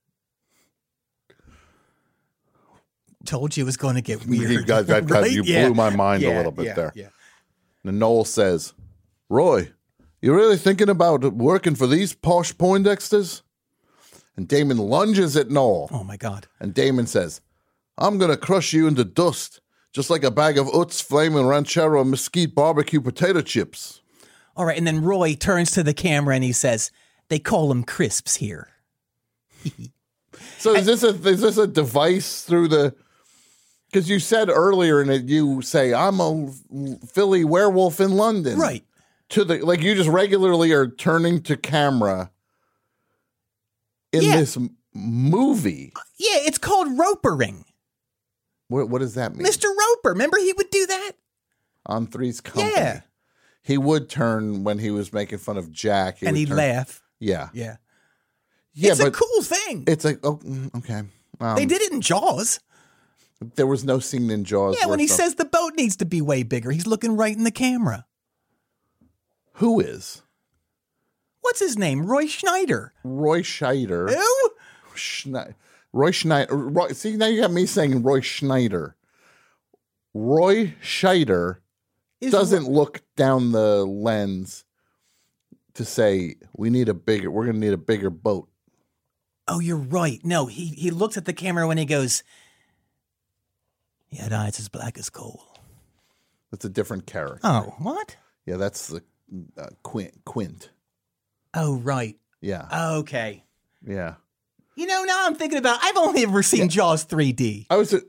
Told you it was going to get weird. You blew my mind a little bit there. Yeah. And Noel says, Roy, you really thinking about working for these posh Poindexters? And Damon lunges at Noel. Oh, my God. And Damon says, I'm going to crush you into dust, just like a bag of Utz Flaming Ranchero Mesquite barbecue potato chips. All right. And then Roy turns to the camera and he says, they call them crisps here. So is this a device through the... Because you said earlier in it, you say, I'm a Philly werewolf in London. Right. Like you just regularly are turning to camera in Yeah. this movie. Yeah, it's called ropering. What does that mean? Mr. Roper, remember he would do that? On Three's Company. Yeah. He would turn when he was making fun of Jack. And he'd laugh. Yeah. Yeah. Yeah, It's a cool thing. It's like, okay. They did it in Jaws. There was no scene in Jaws. Yeah, when he where says the boat needs to be way bigger, he's looking right in the camera. Who is? What's his name? Roy Schneider. Roy Scheider. Who? Roy Schneider. See, now you got me saying Roy Schneider. Roy Scheider doesn't look down the lens to say we're going to need a bigger boat. Oh, you're right. No, he looks at the camera when he goes, yeah, that eye's as black as coal. That's a different character. Oh, what? Yeah, that's the Quint. Oh, right. Yeah. Okay. Yeah. Now I'm thinking about, I've only ever seen Jaws 3D.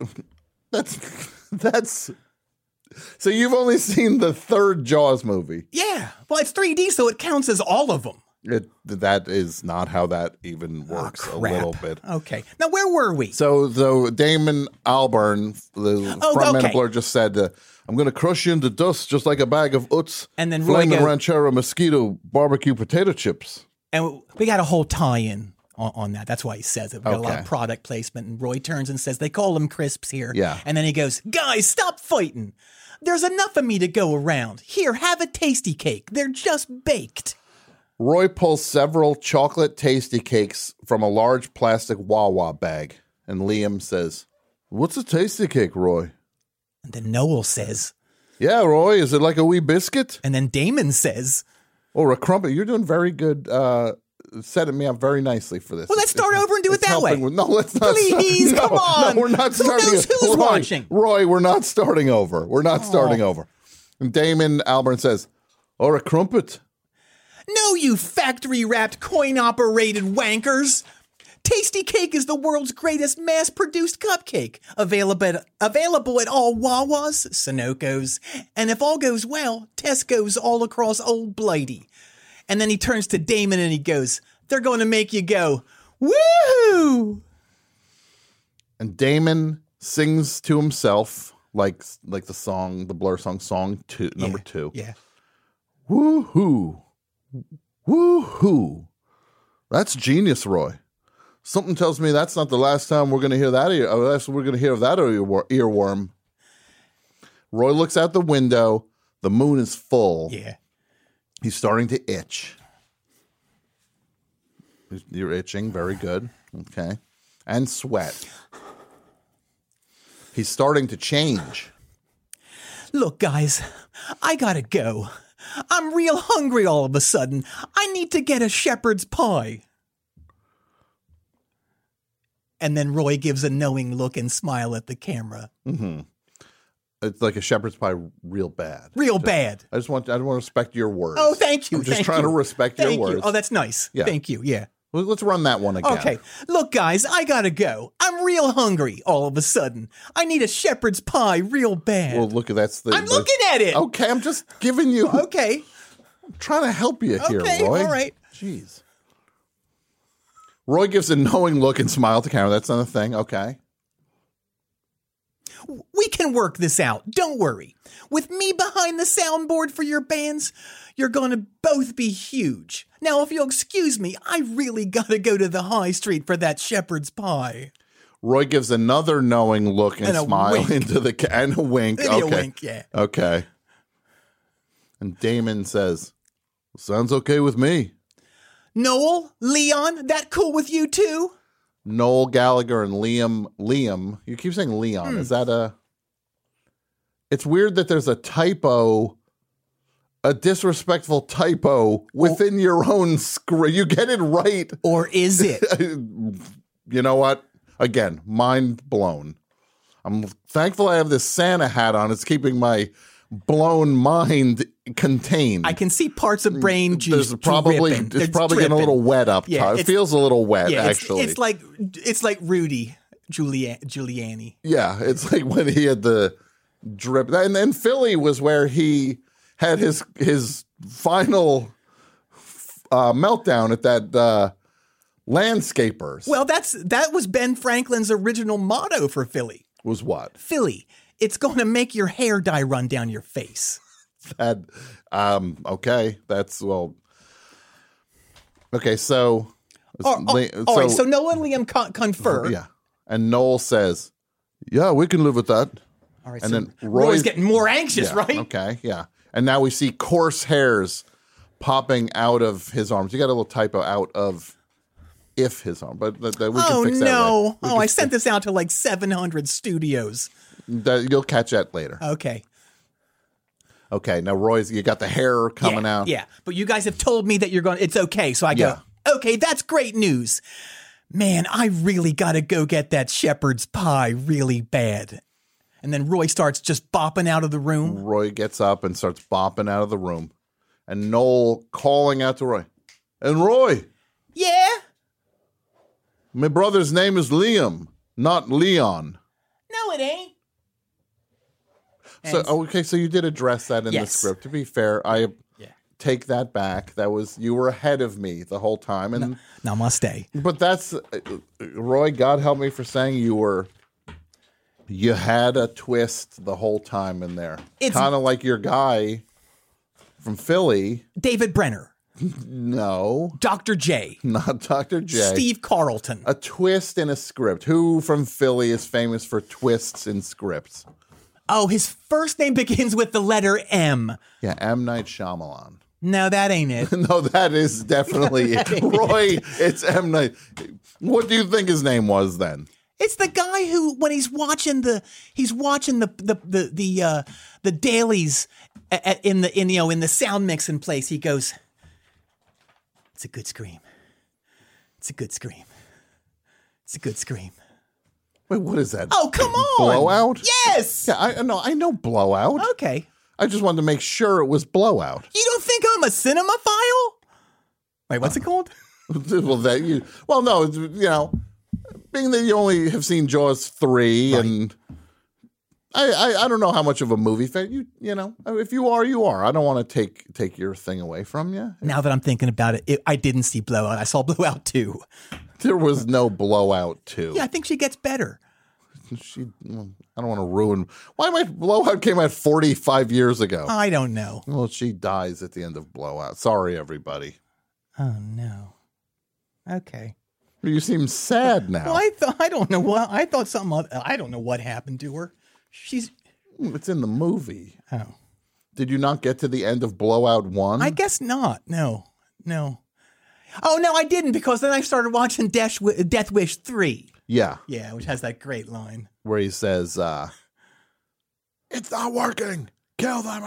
That's so you've only seen the third Jaws movie. Yeah. Well, it's 3D, so it counts as all of them. That is not how that even works a little bit. Okay. Now, where were we? So Damon Albarn, the frontman of Blur, just said, I'm going to crush you into dust just like a bag of Utz. And then Roy Flaming Ranchero Mosquito barbecue potato chips. And we got a whole tie-in on that. That's why he says it. We got a lot of product placement. And Roy turns and says, they call them crisps here. Yeah. And then he goes, guys, stop fighting. There's enough of me to go around. Here, have a tasty cake. They're just baked. Roy pulls several chocolate tasty cakes from a large plastic Wawa bag. And Liam says, what's a tasty cake, Roy? And then Noel says, yeah, Roy, is it like a wee biscuit? And then Damon says, or a crumpet. You're doing very good, setting me up very nicely for this. Well, let's start over and do it that way. No, let's not. Please, come on. No, we're not starting. Who knows who's watching? Roy, we're not starting over. We're not starting over. And Damon Albarn says, or a crumpet. No, you factory-wrapped, coin-operated wankers. Tasty Cake is the world's greatest mass-produced cupcake. Available at all Wawas, Sunoco's, and if all goes well, Tesco's all across Old Blighty. And then he turns to Damon and he goes, they're going to make you go, woohoo! And Damon sings to himself like the song, the Blur song number 2. Yeah. Woohoo. Woohoo. That's genius, Roy. Something tells me that's not the last time we're going to hear that. We're going to hear of that earworm. Roy looks out the window. The moon is full. Yeah. He's starting to itch. You're itching. Very good. Okay. And sweat. He's starting to change. Look, guys, I gotta go. I'm real hungry all of a sudden. I need to get a shepherd's pie. And then Roy gives a knowing look and smile at the camera. Mm-hmm. It's like a shepherd's pie, real bad. Real bad. I want to respect your words. Oh, thank you. I'm just trying to respect your words. Oh, that's nice. Yeah. Thank you. Yeah. Well, let's run that one again. Okay. Look, guys, I gotta go. I'm real hungry all of a sudden. I need a shepherd's pie real bad. Well, look, I'm looking at it. Okay, I'm just giving you. Okay. I'm trying to help you here, Roy. All right. Jeez. Roy gives a knowing look and smile at the camera. That's not a thing. Okay. We can work this out. Don't worry. With me behind the soundboard for your bands, you're going to both be huge. Now, if you'll excuse me, I really got to go to the high street for that shepherd's pie. Roy gives another knowing look and smile wink. into the and a wink. Maybe a wink, yeah. Okay. And Damon says, sounds okay with me. Noel, Leon, that cool with you too? Noel Gallagher and Liam. You keep saying Leon. Is that a... It's weird that there's a typo, a disrespectful typo within your own script. You get it right. Or is it? You know what? Again, mind blown. I'm thankful I have this Santa hat on. It's keeping my blown mind contained. I can see parts of brain juice It's probably getting a little wet up top. It feels a little wet, actually. It's like Rudy Giuliani. Yeah, it's like when he had the drip. And then Philly was where he had his final meltdown at that Landscapers. Well, that was Ben Franklin's original motto for Philly. Was what? Philly, it's going to make your hair dye run down your face. Okay, that's okay. So, all right. So Noel and Liam confer. Yeah, and Noel says, "Yeah, we can live with that." All right. And so then Roy's getting more anxious, right? Okay, yeah. And now we see coarse hairs popping out of his arms. You got a little typo out of his arm, but we can fix that. Oh no! I sent this out to like 700 studios. You'll catch that later. Okay. Okay, now you got the hair coming out. Yeah, but you guys have told me that it's okay. So I go, okay, that's great news. Man, I really got to go get that shepherd's pie really bad. And then Roy starts just bopping out of the room. Roy gets up and starts bopping out of the room. And Noel calling out to Roy. And Roy. Yeah? My brother's name is Liam, not Leon. No, it ain't. So you did address that in the script. To be fair, take that back. You were ahead of me the whole time. And Namaste. But that's Roy. God help me for saying you had a twist the whole time in there. It's kind of like your guy from Philly, David Brenner. No. Dr. J. Not Dr. J. Steve Carlton. A twist in a script. Who from Philly is famous for twists in scripts? Oh, his first name begins with the letter M. Yeah, M. Night Shyamalan. No, that ain't it. No, that is definitely it. Roy, it's M. Night. What do you think his name was then? It's the guy who, when he's watching the dailies in the sound mixing place, he goes, "It's a good scream. It's a good scream. It's a good scream." Wait, what is that? Oh, come on! Blowout? Yes. Yeah, I know Blowout. Okay. I just wanted to make sure it was Blowout. You don't think I'm a cinemaphile? Wait, what's it called? Well, no, being that you only have seen Jaws 3, right. And I don't know how much of a movie fan if you are, you are. I don't want to take your thing away from you. Now that I'm thinking about it, I didn't see Blowout. I saw Blowout 2. There was no Blowout 2. Yeah, I think she gets better. I don't want to ruin. Why am I? Blowout came out 45 years ago. I don't know. Well, she dies at the end of Blowout. Sorry, everybody. Oh no. Okay. You seem sad now. Well, I don't know what. I thought something. I don't know what happened to her. It's in the movie. Oh. Did you not get to the end of Blowout 1? I guess not. No. Oh no, I didn't, because then I started watching Death Wish 3. Yeah. Yeah, which has that great line where he says, "It's not working. Kill them."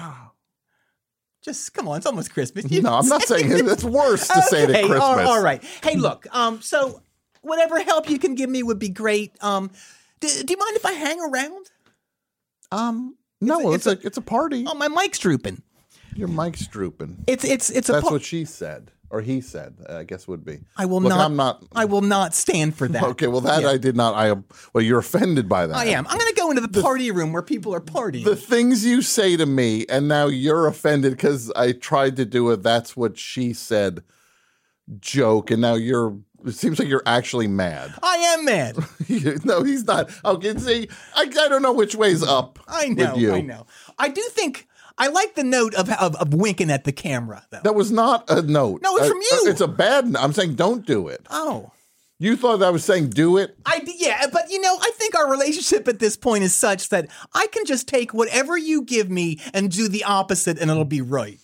Just come on, it's almost Christmas. No, I'm not saying it. It's worse to say it at Christmas. All right. Hey, look. So whatever help you can give me would be great. Do you mind if I hang around? No, it's a party. Oh, my mic's drooping. Your mic's drooping. It's That's what she said. Or he said, I guess would be. I will not stand for that. Okay, well, that I did not. You're offended by that. I am. I'm going to go into the party room where people are partying. The things you say to me, and now you're offended because I tried to do a "that's what she said" joke, and now it seems like you're actually mad. I am mad. No, he's not. Okay, see, I don't know which way's up. I know. With you. I know. I do think. I like the note of winking at the camera, though. That was not a note. No, it's from you. It's a bad note. I'm saying don't do it. Oh. You thought I was saying do it? Yeah, but I think our relationship at this point is such that I can just take whatever you give me and do the opposite, and it'll be right.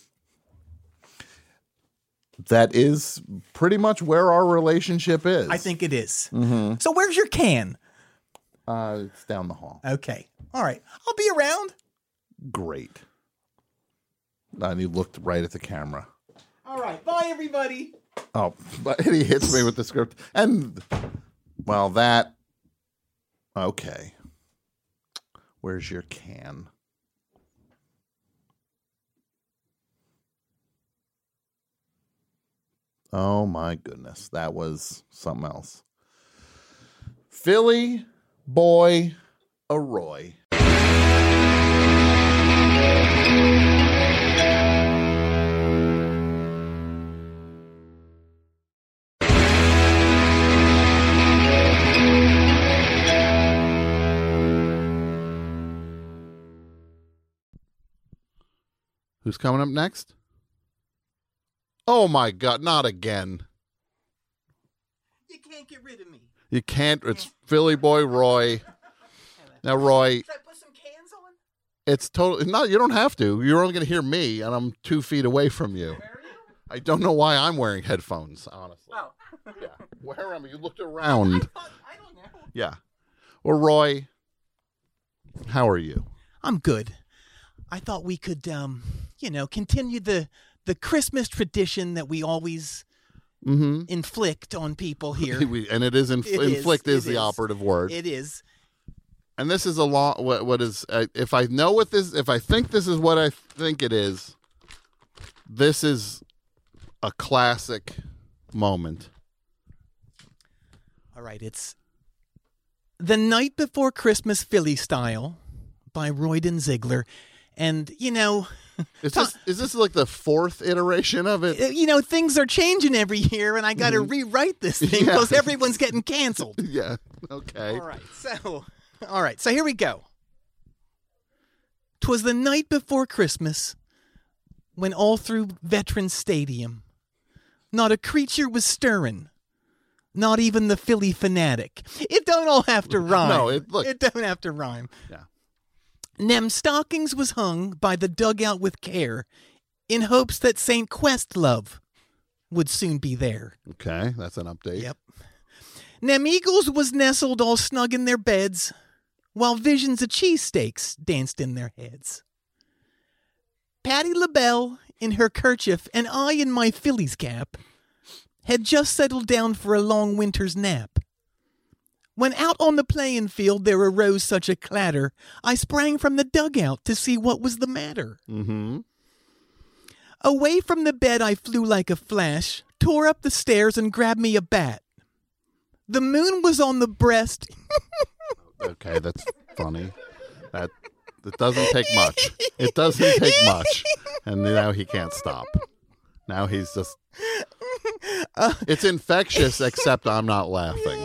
That is pretty much where our relationship is. I think it is. Mm-hmm. So where's your can? It's down the hall. Okay. All right. I'll be around. Great. And he looked right at the camera. All right. Bye, everybody. Oh, but he hits me with the script. And, well, that... Okay. Where's your can? Oh, my goodness. That was something else. Philly Boy Roy. Who's coming up next? Oh, my God, not again. You can't get rid of me. You can't. It's Philly Boy Roy. Now, Roy. Should I put some cans on? It's totally. No, you don't have to. You're only going to hear me, and I'm 2 feet away from you. Where are you? I don't know why I'm wearing headphones, honestly. Oh. Yeah. Where am I? You looked around. I don't know. Yeah. Well, Roy, how are you? I'm good. I thought we could, continue the Christmas tradition that we always inflict on people here. And it is inflict is the operative word. It is. And this is a law. What is? If I know what this, if I think this is what I think it is, this is a classic moment. All right, it's The Night Before Christmas Philly Style by Royden Ziegler. And, Is this like the fourth iteration of it? You know, things are changing every year, and I got to rewrite this thing because everyone's getting canceled. Yeah. Okay. All right. So here we go. 'Twas the night before Christmas when all through Veterans Stadium not a creature was stirring, not even the Philly fanatic. It don't all have to rhyme. No, it don't have to rhyme. Yeah. Nem stockings was hung by the dugout with care in hopes that St. Questlove would soon be there. Okay, that's an update. Yep. Nem eagles was nestled all snug in their beds, while visions of cheesesteaks danced in their heads. Patti LaBelle, in her kerchief, and I in my Phillies cap, had just settled down for a long winter's nap. When out on the playing field there arose such a clatter, I sprang from the dugout to see what was the matter. Mm-hmm. Away from the bed I flew like a flash, tore up the stairs and grabbed me a bat. The moon was on the breast. Okay, that's funny. That doesn't take much. It doesn't take much. And now he can't stop. Now he's just... it's infectious, except I'm not laughing.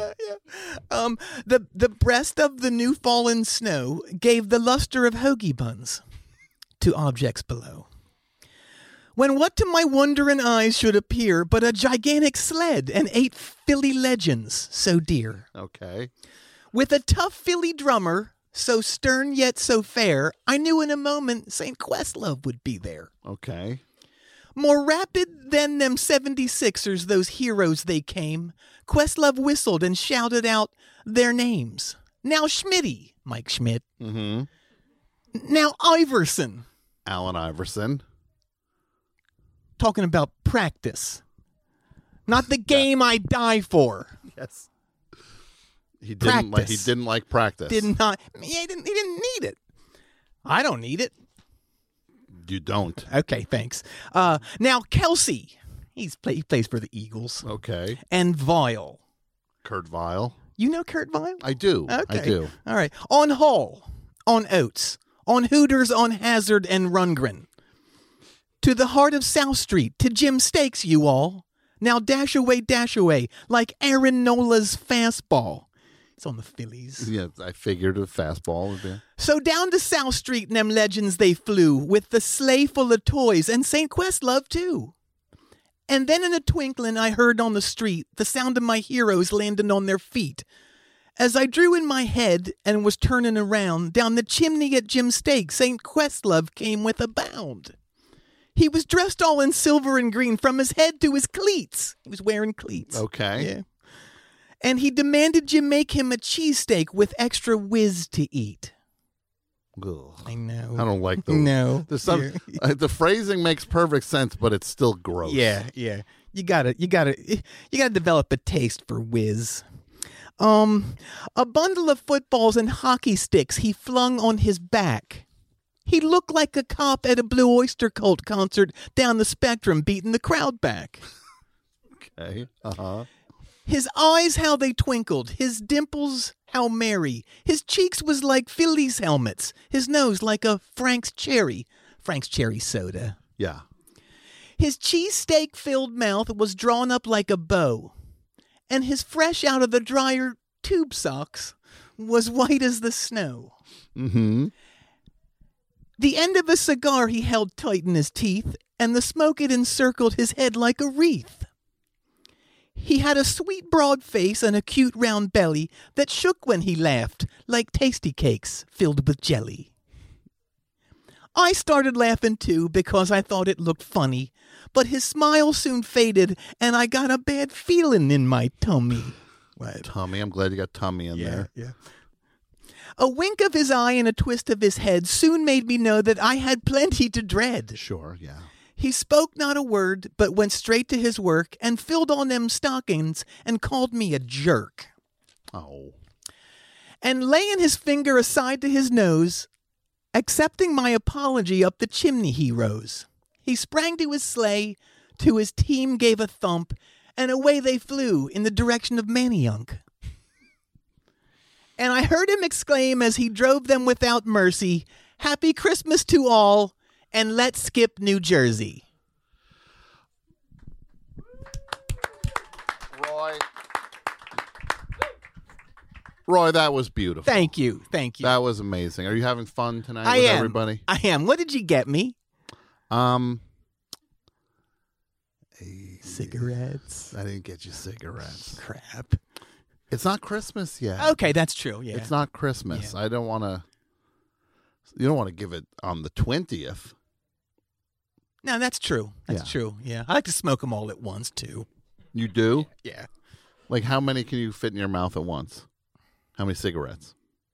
The breast of the new fallen snow gave the luster of hoagie buns to objects below. When what to my wondering eyes should appear but a gigantic sled and 8 Philly legends so dear. Okay. With a tough Philly drummer, so stern yet so fair, I knew in a moment St. Questlove would be there. Okay. More rapid than them 76ers, those heroes they came, Questlove whistled and shouted out their names. Now Schmitty, Mike Schmidt. Mm-hmm. Now Iverson. Allen Iverson. Talking about practice. Not the game I die for. Yes. He didn't like practice. He didn't need it. I don't need it. You don't. Okay, thanks. Now Kelsey, he plays for the Eagles. Okay. And Vile. Kurt Vile. You know Kurt Vile? I do. Okay. I do. All right. On Hall, on Oates, on Hooters, on Hazard and Rundgren. To the heart of South Street, to Jim Stakes, you all. Now dash away, like Aaron Nola's fastball. It's on the Phillies. Yeah, I figured a fastball would be. So down to South Street, them legends they flew, with the sleigh full of toys, and St. Questlove, too. And then in a twinkling I heard on the street the sound of my heroes landing on their feet. As I drew in my head and was turning around, down the chimney at Jim Stakes, St. Questlove came with a bound. He was dressed all in silver and green from his head to his cleats. He was wearing cleats. Okay. Yeah. And he demanded Jim make him a cheesesteak with extra whiz to eat. Ugh. I know. I don't like those. No. There's some, the phrasing makes perfect sense, but it's still gross. Yeah. You gotta develop a taste for whiz. A bundle of footballs and hockey sticks he flung on his back. He looked like a cop at a Blue Oyster Cult concert down the Spectrum beating the crowd back. Okay. Uh-huh. His eyes, how they twinkled. His dimples, how merry. His cheeks was like Phillies helmets. His nose like a Frank's cherry soda. Yeah. His cheesesteak-filled mouth was drawn up like a bow. And his fresh out of the dryer tube socks was white as the snow. Mm-hmm. The end of a cigar he held tight in his teeth, and the smoke it encircled his head like a wreath. He had a sweet broad face and a cute round belly that shook when he laughed, like tasty cakes filled with jelly. I started laughing too because I thought it looked funny, but his smile soon faded and I got a bad feeling in my tummy. What? Tummy? I'm glad you got tummy in there. Yeah. A wink of his eye and a twist of his head soon made me know that I had plenty to dread. Sure, yeah. He spoke not a word, but went straight to his work and filled on them stockings and called me a jerk. Oh. And laying his finger aside to his nose, accepting my apology, up the chimney he rose. He sprang to his sleigh, to his team gave a thump, and away they flew in the direction of Manayunk. And I heard him exclaim as he drove them without mercy, "Happy Christmas to all, And let's skip New Jersey. Roy, that was beautiful. Thank you. Thank you. That was amazing. Are you having fun tonight I with am. everybody? I am. What did you get me? Cigarettes. I didn't get you cigarettes. Crap. It's not Christmas yet. Okay, that's true. Yeah. It's not Christmas. Yeah. I don't want to. You don't want to give it on the 20th. No, that's true. That's Yeah. true. Yeah. I like to smoke them all at once, too. You do? Yeah. Like, how many can you fit in your mouth at once? How many cigarettes?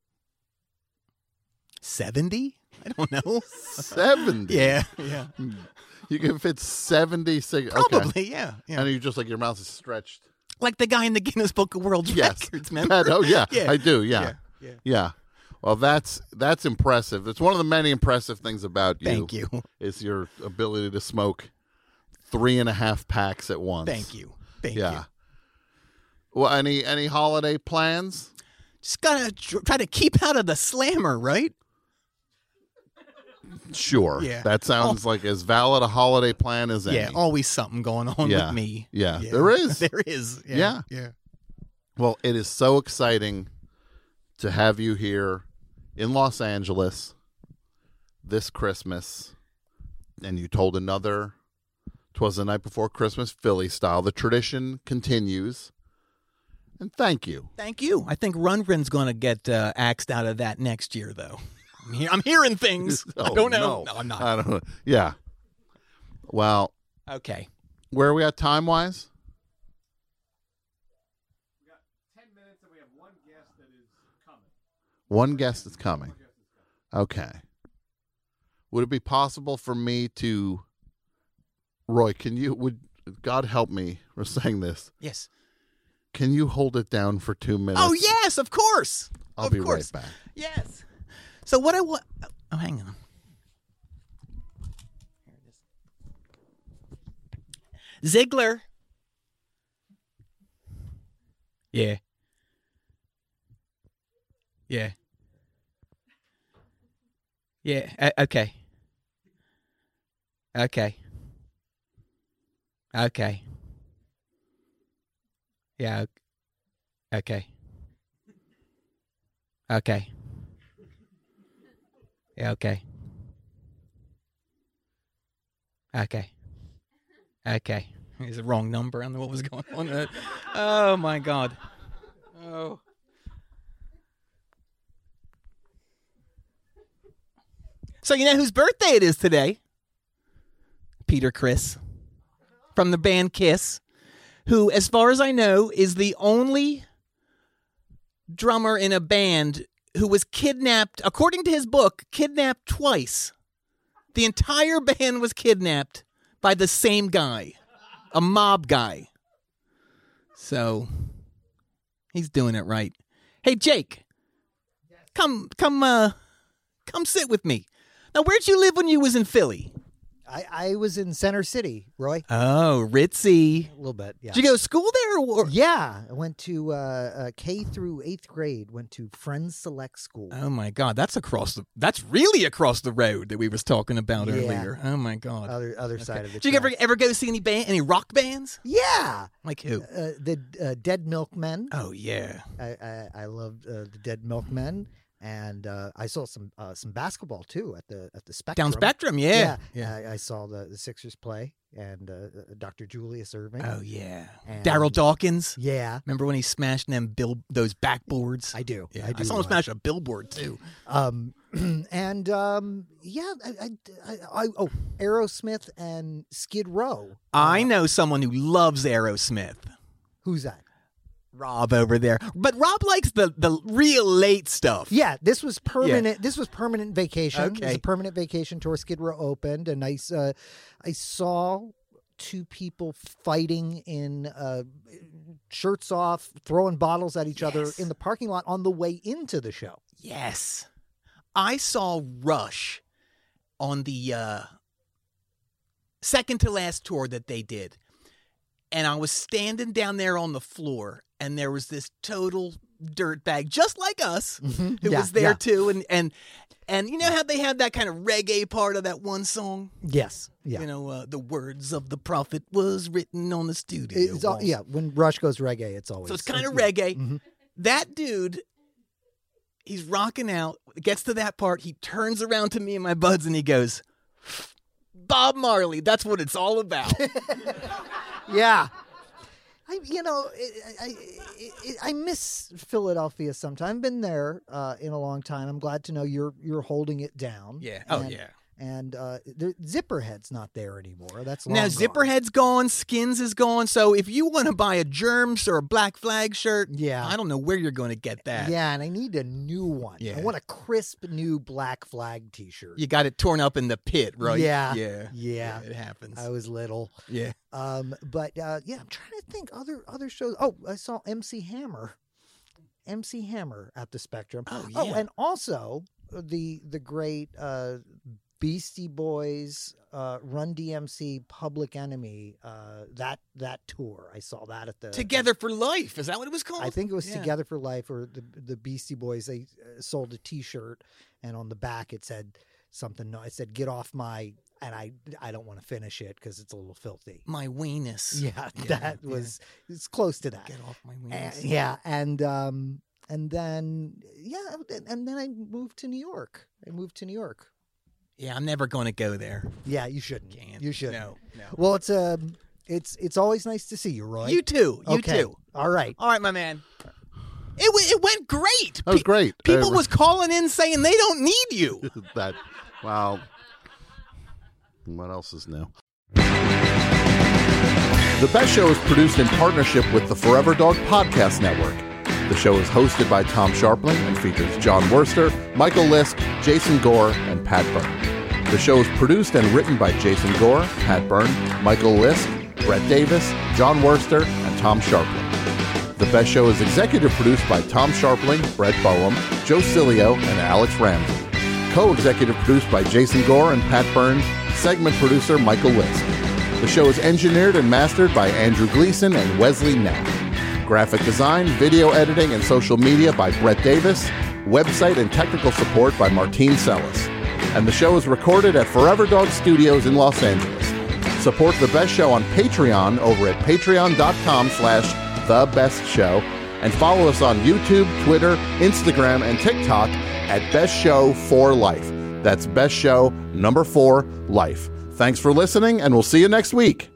70? I don't know. 70. Yeah. Yeah. You can fit 70 cigarettes. Probably, Okay. yeah. And you just like your mouth is stretched. Like the guy in the Guinness Book of World Yes. Records, remember? Oh yeah, Yeah. I do. Yeah. Yeah. Well, that's impressive. It's one of the many impressive things about you. Thank you. Is your ability to smoke 3.5 packs at once. Thank you. Thank Yeah. you. Well, any holiday plans? Just gotta try to keep out of the slammer, right? Sure. Yeah. That sounds like as valid a holiday plan as any. Yeah, always something going on Yeah. with me. Yeah. There is. There is. Yeah. Yeah. Well, it is so exciting to have you here in Los Angeles this Christmas. And you told another, 'twas the night before Christmas, Philly style. The tradition continues. And thank you. Thank you. I think Rundgren's going to get axed out of that next year, though. I'm hearing things. I Oh, don't know. no. No, I'm not. I don't know. Yeah. Well, Okay. where are we at time-wise? We got 10 minutes and we have one guest that is coming. One guest is coming. Okay. Would it be possible for me to, Roy, would God help me for saying this? Yes. Can you hold it down for 2 minutes? Oh, yes, of course. I'll of be course. right back. Yes. So what I want... Oh, hang on. Here it is. Ziegler. Yeah. Yeah. Yeah. Okay. Okay. Okay. Yeah. Okay. Okay. Yeah, okay. Okay. Okay. It's the wrong number. I don't know what was going on. Oh, my God. Oh. So you know whose birthday it is today? Peter Criss from the band Kiss, who, as far as I know, is the only drummer in a band who was kidnapped, according to his book, kidnapped twice. The entire band was kidnapped by the same guy, a mob guy. So he's doing it right. Hey, Jake, come sit with me. Now, where'd you live when you was in Philly? I was in Center City, Roy. Oh, ritzy. A little bit, yeah. Did you go to school there? Or? Yeah, I went to K through 8th grade. Went to Friends Select School. Oh my God, that's really across the road that we was talking about Yeah. earlier. Oh my God. Other side of the. Did you tracks. ever go to see any rock bands? Yeah, Like who? the Dead Milkmen. Oh yeah. I loved the Dead Milkmen, and I saw some basketball too at the Spectrum. Down Spectrum, yeah. I saw the Sixers play and Dr. Julius Irving. Oh yeah. And- Daryl Dawkins. Yeah, Remember when he smashed those backboards? I do. Yeah, I do. I saw him smash a billboard too. And Aerosmith and Skid Row. I know someone who loves Aerosmith. Who's that? Rob over there, but Rob likes the real late stuff. Yeah, this was permanent. This was permanent vacation. It was Okay. a permanent vacation tour. Skid Row opened, and I saw two people fighting in shirts off, throwing bottles at each other Yes. in the parking lot on the way into the show. Yes. I saw Rush on the second to last tour that they did. And I was standing down there on the floor, and there was this total dirtbag, just like us, who Yeah, was there yeah. too. And you know how they have that kind of reggae part of that one song? Yes. Yeah. You know, the words of the prophet was written on the studio It's all, walls. yeah. When Rush goes reggae, it's always So it's kind of yeah. reggae. Mhm. That dude, he's rocking out, gets to that part, he turns around to me and my buds and he goes, Bob Marley, that's what it's all about. Yeah. I miss Philadelphia sometimes. I've been there in a long time. I'm glad to know you're holding it down. Yeah. Oh, And- yeah. And Zipperhead's not there anymore. That's long Now, gone. Zipperhead's gone, Skins is gone. So if you want to buy a Germs or a Black Flag shirt, Yeah. I don't know where you're going to get that. Yeah, and I need a new one. Yeah. I want a crisp new Black Flag T-shirt. You got it torn up in the pit, right? Yeah. Yeah. Yeah. It happens. I was little. Yeah. But yeah, I'm trying to think other shows. Oh, I saw MC Hammer at the Spectrum. Oh, yeah. and also the great Beastie Boys, Run DMC, Public Enemy, that tour. I saw that at the Together for Life. Is that what it was called? I think it was Yeah. Together for Life, or the Beastie Boys. They sold a T-shirt, and on the back it said something. No, it said "Get off my," and I don't want to finish it because it's a little filthy. My weenus. Yeah, that was it's close to that. Get off my And, weenus. yeah, and then I moved to New York. Yeah, I'm never going to go there. Yeah, you shouldn't. Can't. You shouldn't. No. Well, it's always nice to see you, Roy. You too. You Okay. too. All right. All right, my man. It went great. That was great. People was calling in saying they don't need you. That, wow. What else is new? The Best Show is produced in partnership with the Forever Dog Podcast Network. The show is hosted by Tom Sharpling and features John Worster, Michael Lisk, Jason Gore, and Pat Byrne. The show is produced and written by Jason Gore, Pat Byrne, Michael Lisk, Brett Davis, John Worster, and Tom Sharpling. The Best Show is executive produced by Tom Sharpling, Brett Boehm, Joe Cilio, and Alex Ramsey. Co-executive produced by Jason Gore and Pat Byrne. Segment producer Michael Lisk. The show is engineered and mastered by Andrew Gleason and Wesley Knapp. Graphic design, video editing, and social media by Brett Davis. Website and technical support by Martine Sellis. And the show is recorded at Forever Dog Studios in Los Angeles. Support The Best Show on Patreon over at patreon.com/TheBestShow. And follow us on YouTube, Twitter, Instagram, and TikTok at Best Show 4 Life. That's Best Show number 4 Life. Thanks for listening, and we'll see you next week.